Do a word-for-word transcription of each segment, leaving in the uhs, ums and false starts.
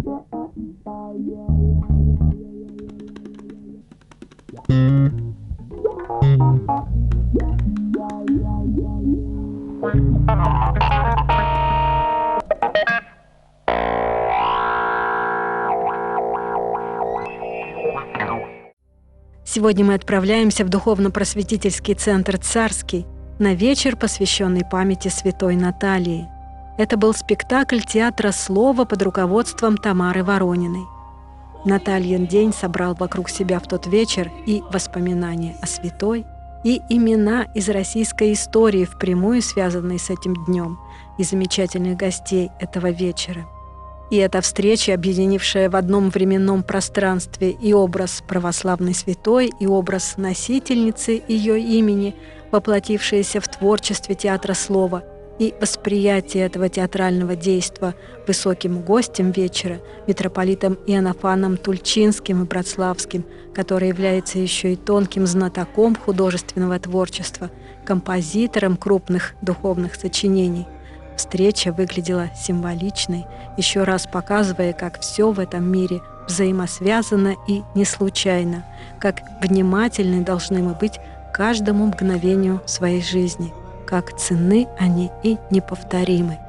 Сегодня мы отправляемся в духовно-просветительский центр «Царский» на вечер, посвященный памяти святой Наталии. Это был спектакль театра слова под руководством Тамары Ворониной. Натальин день собрал вокруг себя в тот вечер и воспоминания о святой, и имена из российской истории, впрямую связанные с этим днем, и замечательных гостей этого вечера. И эта встреча, объединившая в одном временном пространстве и образ православной святой, и образ носительницы ее имени, воплотившаяся в творчестве театра слова, и восприятие этого театрального действа высоким гостем вечера, митрополитом Иоаннафаном Тульчинским и Братславским, который является еще и тонким знатоком художественного творчества, композитором крупных духовных сочинений. Встреча выглядела символичной, еще раз показывая, как все в этом мире взаимосвязано и не случайно, как внимательны должны мы быть к каждому мгновению своей жизни, как ценны они и неповторимы.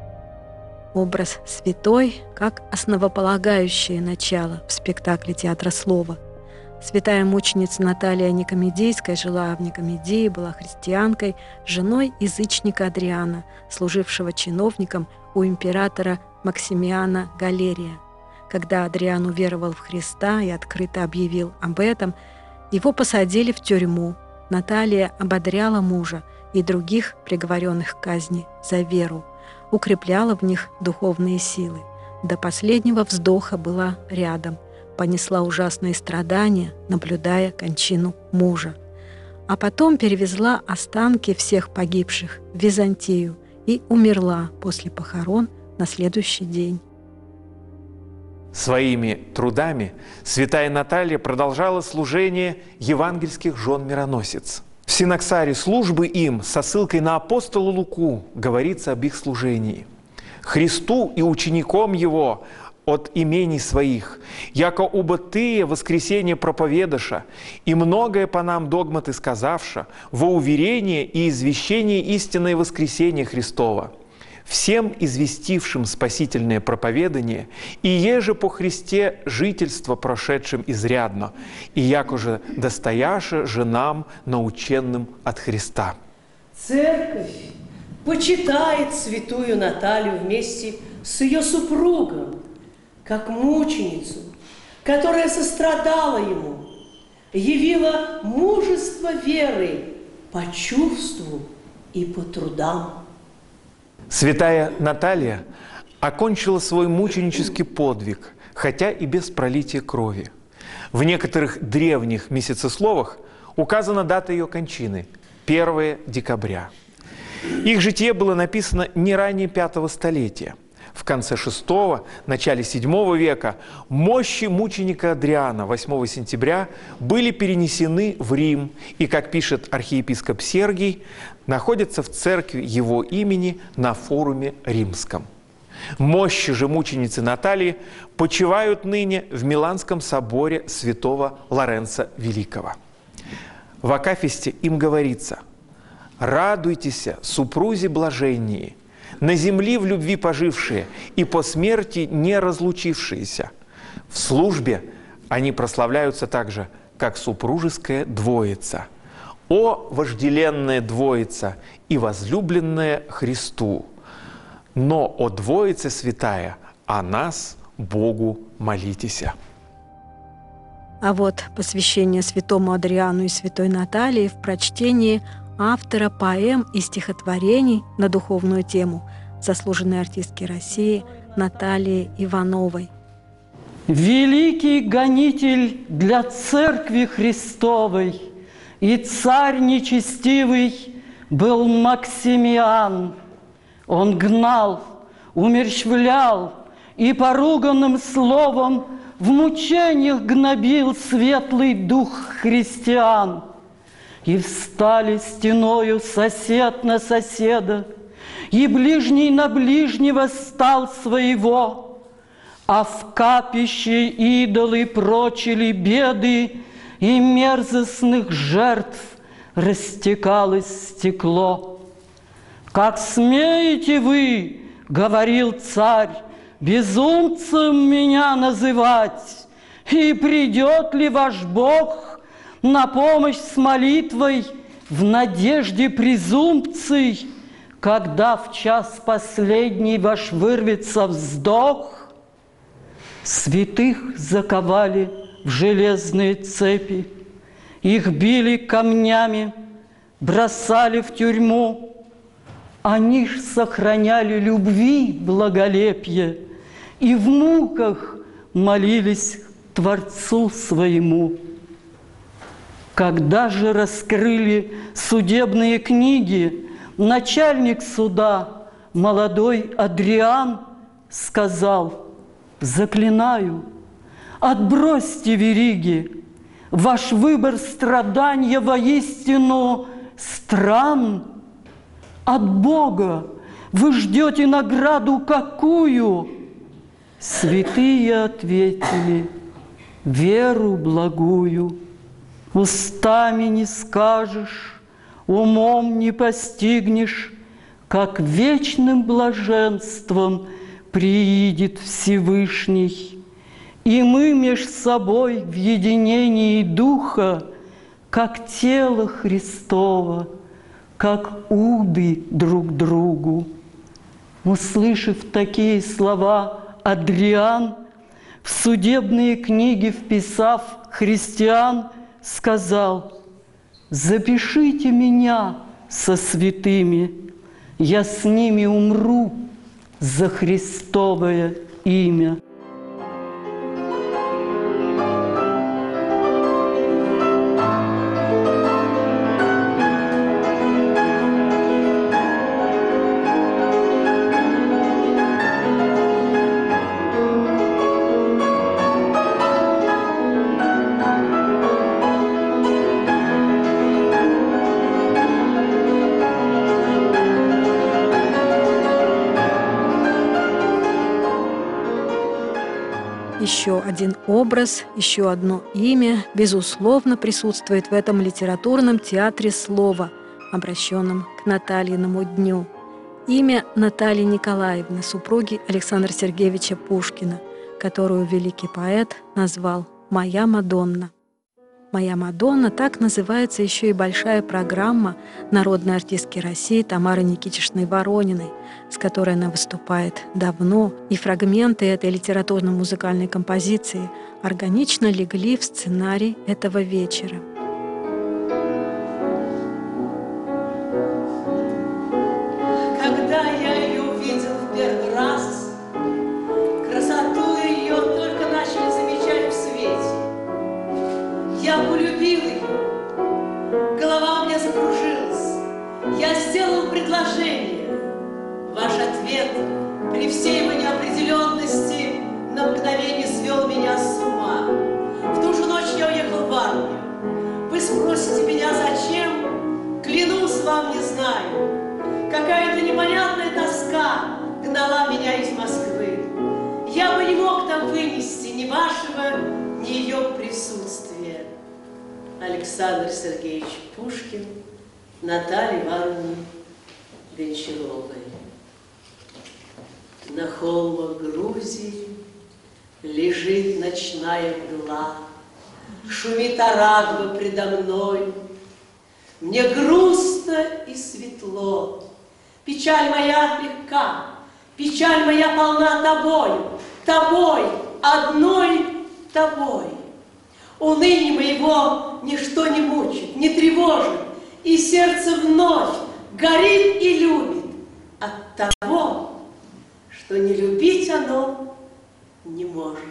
Образ святой как основополагающее начало в спектакле театра слова. Святая мученица Наталья Никомедийская жила в Никомедии, была христианкой, женой язычника Адриана, служившего чиновником у императора Максимиана Галерия. Когда Адриан уверовал в Христа и открыто объявил об этом, его посадили в тюрьму. Наталья ободряла мужа и других приговоренных к казни за веру, укрепляла в них духовные силы. До последнего вздоха была рядом, понесла ужасные страдания, наблюдая кончину мужа. А потом перевезла останки всех погибших в Византию и умерла после похорон на следующий день. Своими трудами святая Наталья продолжала служение евангельских жен-мироносец. В синоксаре службы им со ссылкой на апостола Луку говорится об их служении. «Христу и учеником Его от имений своих, яко оба тые воскресение проповедаша, и многое по нам догматы сказавша, во уверение и извещение истинное воскресение Христова, всем известившим спасительное проповедание, и еже по Христе жительство прошедшим изрядно, и якоже достояше же нам наученным от Христа». Церковь почитает святую Наталью вместе с ее супругом, как мученицу, которая сострадала ему, явила мужество веры по чувству и по трудам. Святая Наталья окончила свой мученический подвиг, хотя и без пролития крови. В некоторых древних месяцесловах указана дата ее кончины – первое декабря. Их житие было написано не ранее пятого столетия. В конце шестого, начале седьмого века мощи мученика Адриана восьмого сентября были перенесены в Рим и, как пишет архиепископ Сергий, находятся в церкви его имени на форуме римском. Мощи же мученицы Натальи почивают ныне в Миланском соборе святого Лоренца Великого. В акафисте им говорится: «Радуйтесь, супрузи блаженние, на земли в любви пожившие и по смерти не разлучившиеся. В службе они прославляются также, как супружеская двоица. О, вожделенная двоица и возлюбленная Христу! Но о двоице святая, о нас, Богу, молитесь». А вот посвящение святому Адриану и святой Наталье в прочтении автора поэм и стихотворений на духовную тему, заслуженной артистки России Натальи Ивановой. Великий гонитель для Церкви Христовой и царь нечестивый был Максимиан. Он гнал, умерщвлял и поруганным словом в мучениях гнобил светлый дух христиан. И встали стеною сосед на соседа, и ближний на ближнего стал своего, а в капище идолы прочили беды, и мерзостных жертв растекалось стекло. «Как смеете вы, — говорил царь, — безумцем меня называть, и придет ли ваш Бог на помощь с молитвой в надежде презумпций, когда в час последний ваш вырвется вздох?» Святых заковали в железные цепи, их били камнями, бросали в тюрьму. Они ж сохраняли любви благолепие и в муках молились Творцу своему. Когда же раскрыли судебные книги, начальник суда, молодой Адриан, сказал: «Заклинаю, отбросьте вериги, ваш выбор страдания воистину странн. От Бога вы ждете награду какую?» Святые ответили: «Веру благую. Устами не скажешь, умом не постигнешь, как вечным блаженством приидет Всевышний. И мы меж собой в единении духа, как тело Христово, как уды друг другу». Услышав такие слова, Адриан, в судебные книги вписав христиан, сказал: «Запишите меня со святыми, я с ними умру за Христовое имя». Еще один образ, еще одно имя, безусловно, присутствует в этом литературном театре слова, обращенном к Натальиному дню. Имя Натальи Николаевны, супруги Александра Сергеевича Пушкина, которую великий поэт назвал «Моя Мадонна». «Моя Мадонна» — так называется еще и большая программа народной артистки России Тамары Никитичны Ворониной, с которой она выступает давно, и фрагменты этой литературно-музыкальной композиции органично легли в сценарий этого вечера. Когда я ее увидел в первый раз, красоту ее только начали замечать в свете. Я полюбил ее, голова у меня закружилась. Я сделал предложение. Ваш ответ при всей его неопределенности на мгновение свел меня с ума. В ту же ночь я уехал в армию. Вы спросите меня, зачем? Клянусь вам, не знаю. Какая-то непонятная тоска гнала меня из Москвы. Я бы не мог там вынести ни вашего, ни ее присутствия. Александр Сергеевич Пушкин, Наталья Ивановна Гончаровой. На холмах Грузии лежит ночная мгла, шумит Арагва предо мной. Мне грустно и светло, печаль моя легка, печаль моя полна тобою, тобой, одной тобой. Уныние моего ничто не мучит, не тревожит, и сердце вновь горит и любит от того, что не любить оно не может.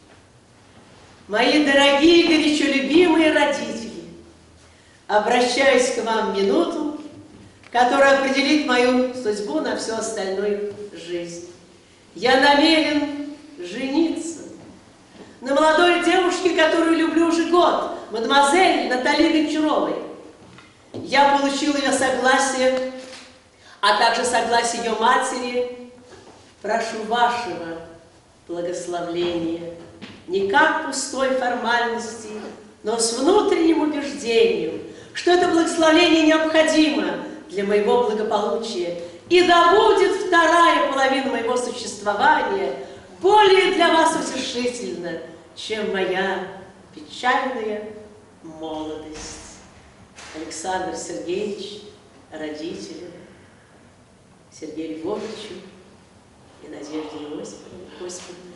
Мои дорогие, горячо любимые родители, обращаюсь к вам в минуту, которая определит мою судьбу на всю остальную жизнь. Я намерен жениться на молодой девушке, которую люблю уже год, мадемуазель Натальи Гончаровой. Я получил ее согласие, а также согласие ее матери. Прошу вашего благословление не как пустой формальности, но с внутренним убеждением, что это благословение необходимо для моего благополучия, и да будет вторая половина моего существования более для вас утешительна, чем моя печальная молодость. Александр Сергеевич, родителям, Сергею Львовичу и Надежде Иосифовне.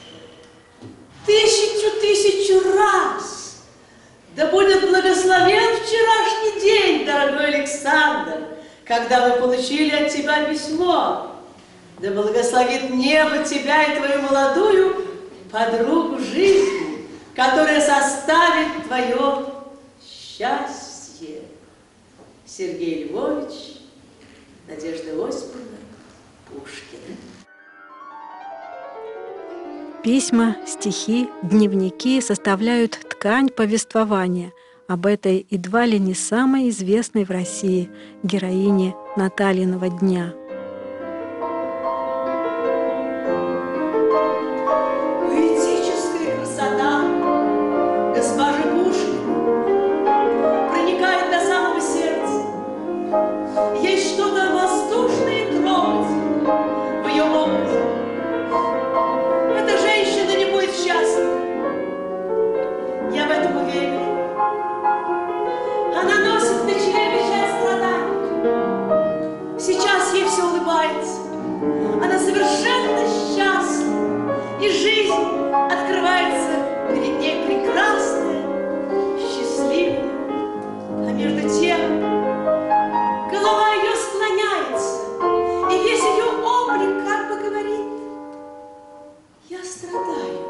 Тысячу тысячу раз! Да будет благословен вчерашний день, дорогой Александр, когда мы получили от тебя письмо. Да благословит небо тебя и твою молодую подругу жизни, которая составит твое счастье. Сергей Львович, Надежда Иосифовна, Пушкина. Письма, стихи, дневники составляют ткань повествования об этой едва ли не самой известной в России героине Натальиного дня. Поэтическая красота госпожи Пушкина проникает до самого сердца. Есть что-то воздушное и трогательное в ее образе. Эта женщина не будет счастлива. Я в этом уверена. Она носит на челе печаль страданий. Сейчас ей все улыбается. Она совершенно счастлива. И жизнь открывается перед ней прекрасная, счастливая. А между тем голова ее склоняется, и весь ее облик как бы говорит: я страдаю.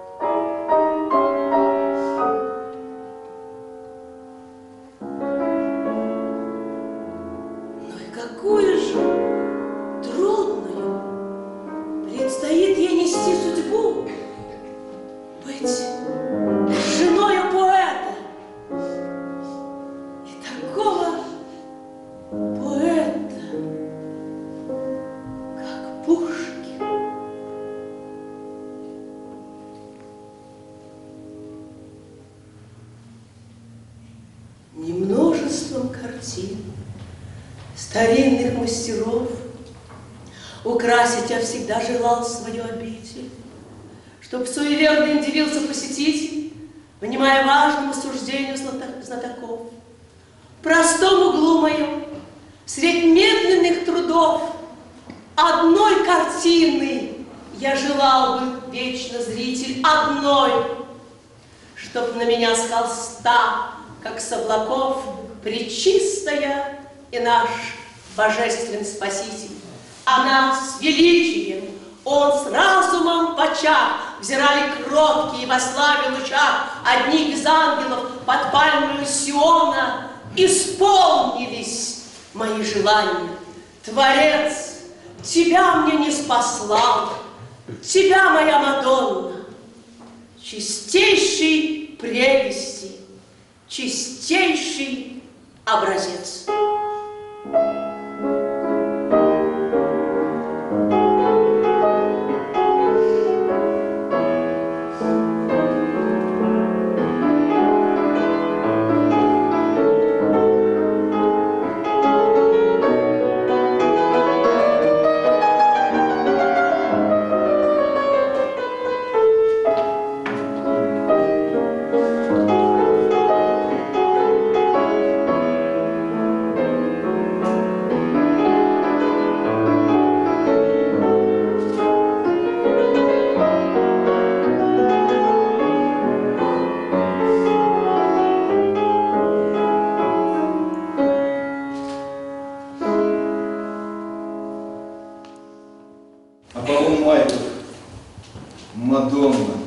Ну и какую же трудную предстоит ей нести судьбу, быть женою поэта. И такого поэта, как Пушкин. Не множеством картин старинных мастеров украсить я всегда желал свою обитель, чтоб суеверно им дивился посетитель, внимая важному суждению знатоков. В простом углу моем, средь медленных трудов, одной картины я желал бы, вечно зритель, одной, чтоб на меня с холста, как с облаков, пречистая и наш божественный Спаситель. Она с величием, он с разумом в очах, взирали кроткие во славе лучах одни из ангелов под пальмою Сиона. Исполнились мои желания. Творец, тебя мне не спаслал, тебя, моя Мадонна, чистейшей прелести, чистейший образец. Мадонна,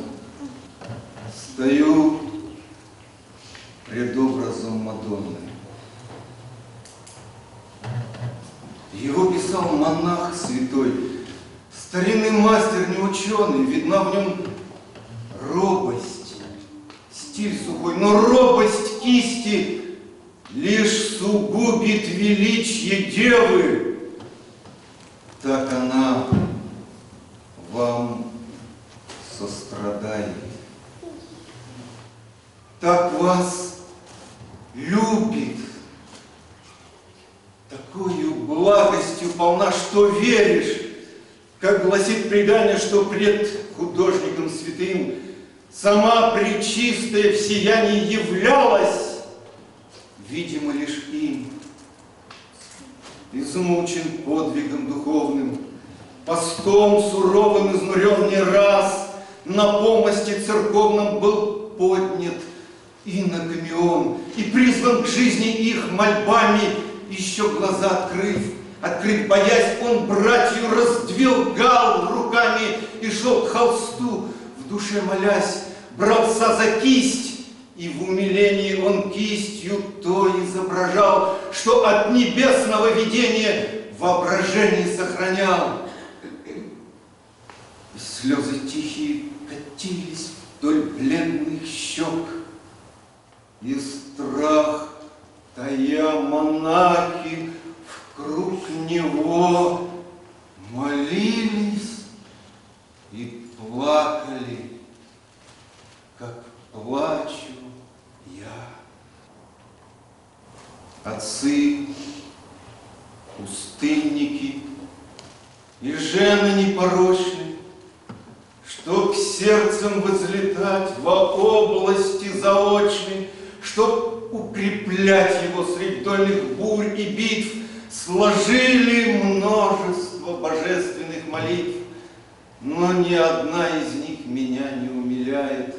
стою пред образом Мадонны. Его писал монах святой, старинный мастер, не ученый, видна в нем робость, стиль сухой, но робость кисти лишь сугубит величие девы. Так она вам сострадает. Так вас любит, такою благостью полна, что веришь, как гласит предание, что пред художником святым сама Пречистая в сиянии являлась, видимо лишь им. Измучен подвигом духовным, постом суровым изнурен не раз, на помосте церковном был поднят иноками он, и призван к жизни их мольбами, еще глаза открыв, открыть боясь, он братью раздвигал руками и шел к холсту, в душе молясь, брался за кисть, и в умилении он кистью то изображал, что от небесного видения воображение сохранял. И слезы тихие катились вдоль бледных щек, и страх, тая монахи вкруг него молились и плакали, как плачу я. Отцы, пустынники и жены непорочные, чтоб сердцем возлетать во области заочной, чтоб укреплять его средь дольных бурь и битв, сложили множество божественных молитв, но ни одна из них меня не умиляет,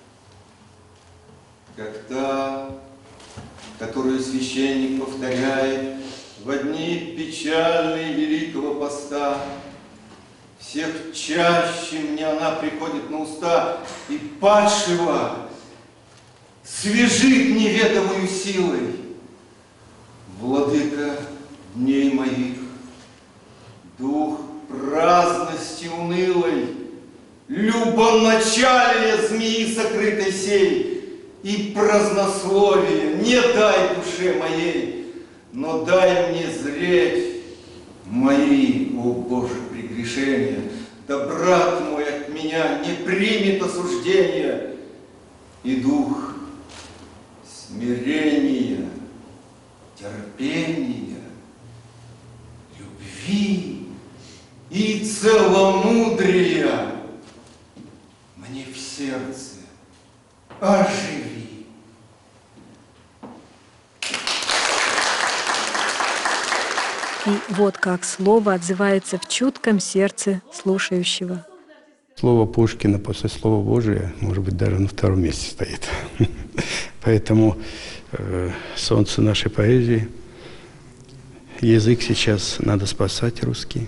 как та, которую священник повторяет в дни печальные Великого Поста. Всех чаще мне она приходит на уста, и падшего свежит неведомою силой. Владыка дней моих, дух праздности унылой, любоначалие змеи сокрытой сей, и празднословие не дай душе моей, но дай мне зреть мои, о Боже, прегрешения, да брат мой от меня не примет осуждения, и дух смирения, терпения, любви и целомудрия мне в сердце оживи. И вот как слово отзывается в чутком сердце слушающего. Слово Пушкина после Слова Божия, может быть, даже на втором месте стоит. Поэтому э, солнце нашей поэзии, язык сейчас надо спасать русский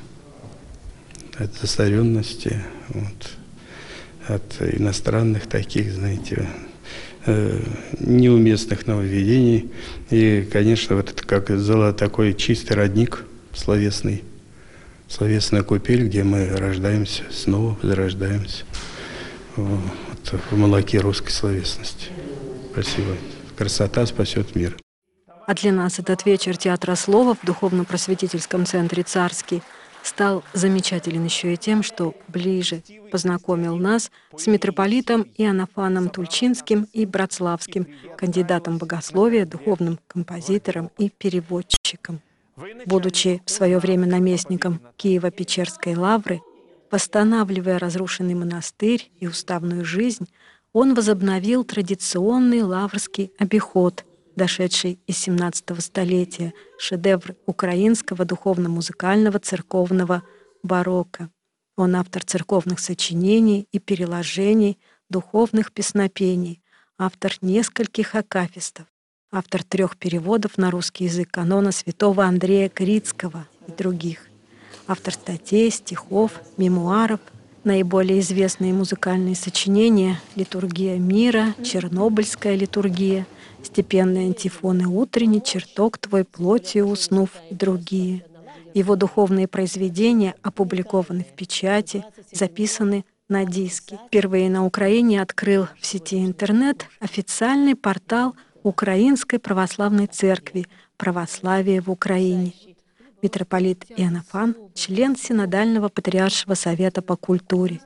от застаренности, вот, от иностранных таких, знаете, э, неуместных нововведений. И, конечно, вот это как золо, такой чистый родник словесный, словесная купель, где мы рождаемся, снова возрождаемся вот, в молоке русской словесности. Спасибо. Красота спасет мир. А для нас этот вечер театра слова в духовно-просветительском центре «Царский» стал замечателен еще и тем, что ближе познакомил нас с митрополитом Иоаннафаном Тульчинским и Братславским, кандидатом богословия, духовным композитором и переводчиком. Будучи в свое время наместником Киево-Печерской лавры, восстанавливая разрушенный монастырь и уставную жизнь, он возобновил традиционный лаврский обиход, дошедший из семнадцатого столетия, шедевр украинского духовно-музыкального церковного барокко. Он автор церковных сочинений и переложений, духовных песнопений, автор нескольких акафистов, автор трех переводов на русский язык канона святого Андрея Критского и других, автор статей, стихов, мемуаров. Наиболее известные музыкальные сочинения «Литургия мира», «Чернобыльская литургия», «Степенные антифоны утренний», «Чертог твой плотью уснув» и другие. Его духовные произведения опубликованы в печати, записаны на диске. Впервые на Украине открыл в сети интернет официальный портал Украинской Православной Церкви «Православие в Украине». Митрополит Иоаннафан — член Синодального Патриаршего Совета по культуре.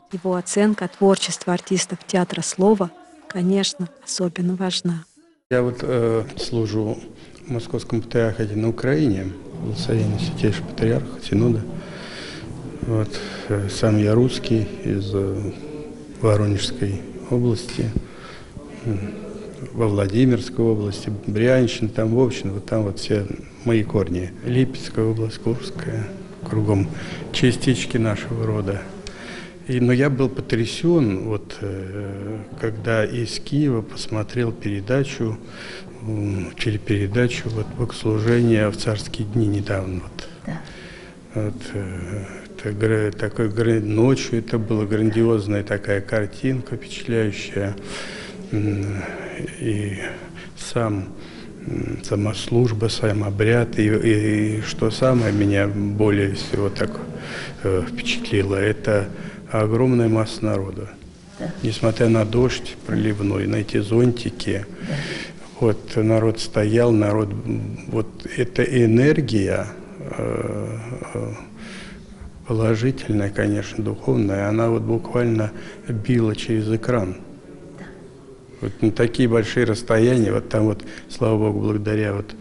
его оценка творчества артистов театра слова, конечно, особенно важна. Я вот э, служу в Московском патриархате на Украине, благословенный святейший патриарх Синода. Вот, э, сам я русский из э, Воронежской области, э, во Владимирской области, Брянщина, там, в общем, вот там вот все мои корни. Липецкая область, Курская, кругом частички нашего рода. И, но я был потрясен, вот, э, когда из Киева посмотрел передачу, э, телепередачу вот, «Богослужение в царские дни» недавно. Вот. Да. Вот, э, это, такой, ночью это была грандиозная такая картинка, впечатляющая. И сам, сама служба, сам обряд. И, и, и что самое меня более всего так э, впечатлило, это огромная масса народа. Да. Несмотря на дождь проливной, на эти зонтики, да. Вот народ стоял, народ, вот эта энергия э, положительная, конечно, духовная, она вот буквально била через экран. Да. Вот на такие большие расстояния, вот там вот, слава Богу, благодаря вот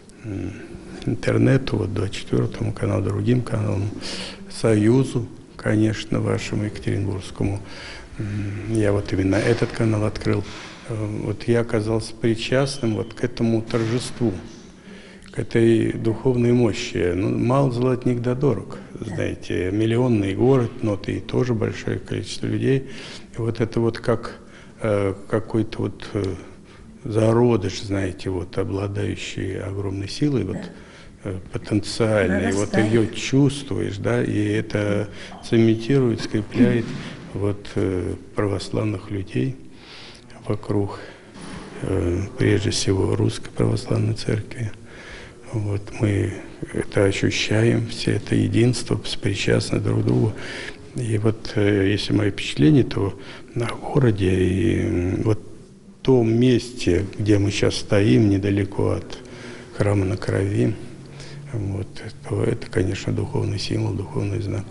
интернету, вот двадцать четвёртому каналу, другим каналам, Союзу, конечно, вашему Екатеринбургскому. Я вот именно этот канал открыл. Вот я оказался причастным вот к этому торжеству, к этой духовной мощи. Ну, мало золотник да дорог, знаете. Миллионный город, но и тоже большое количество людей. И вот это вот как э, какой-то вот э, зародыш, знаете, вот обладающий огромной силой, вот, потенциальной, вот ее чувствуешь, да, и это цементирует, скрепляет вот православных людей вокруг, прежде всего, Русской Православной Церкви. Вот мы это ощущаем, все это единство, причастны друг к другу. И вот если мои впечатления, то на городе и вот в том месте, где мы сейчас стоим, недалеко от храма на Крови, вот, то это, конечно, духовный символ, духовный знак.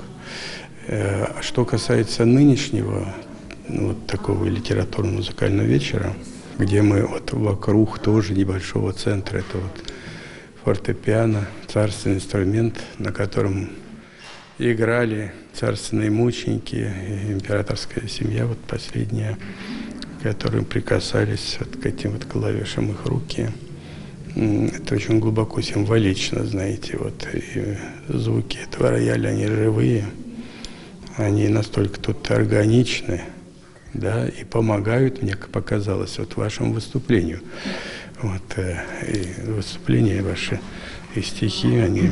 А что касается нынешнего вот такого литературно-музыкального вечера, где мы вот вокруг тоже небольшого центра, это вот фортепиано, царственный инструмент, на котором играли царственные мученики, императорская семья, вот последняя, которые прикасались вот к этим вот клавишам, их руки. Это очень глубоко символично, знаете, вот и звуки этого рояля, они живые, они настолько тут органичны, да, и помогают, мне показалось, вот вашему выступлению. Вот, и выступления ваши, и стихи, они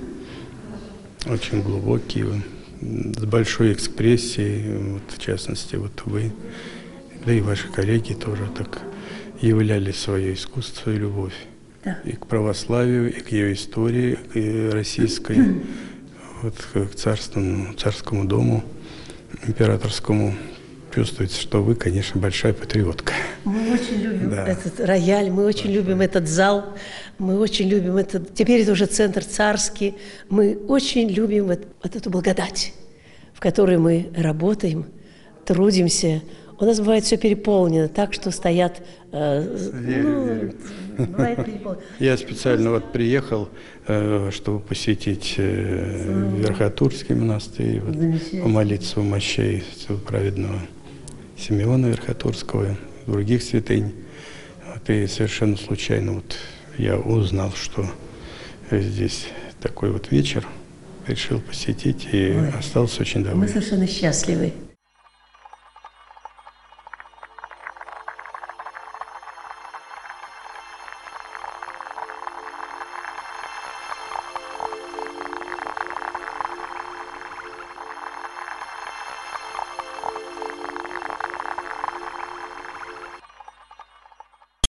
очень глубокие, с большой экспрессией, вот, в частности, вот вы, да и ваши коллеги тоже так являли свое искусство и любовь. Да. И к православию, и к ее истории, и российской, вот, к царственному, царскому дому, императорскому. Чувствуется, что вы, конечно, большая патриотка. Мы очень любим да. этот рояль, мы очень да, любим да. этот зал, мы очень любим этот... Теперь это уже центр царский. Мы очень любим вот, вот эту благодать, в которой мы работаем, трудимся. У нас бывает все переполнено так, что стоят... Э, верю, ну, верю. Бывает переполнено. Я специально вот приехал, э, чтобы посетить э, Верхотурский монастырь, вот, помолиться у мощей праведного Симеона Верхотурского, других святынь. Вот, и совершенно случайно вот я узнал, что здесь такой вот вечер, решил посетить и Ой, остался очень доволен. Мы совершенно счастливы.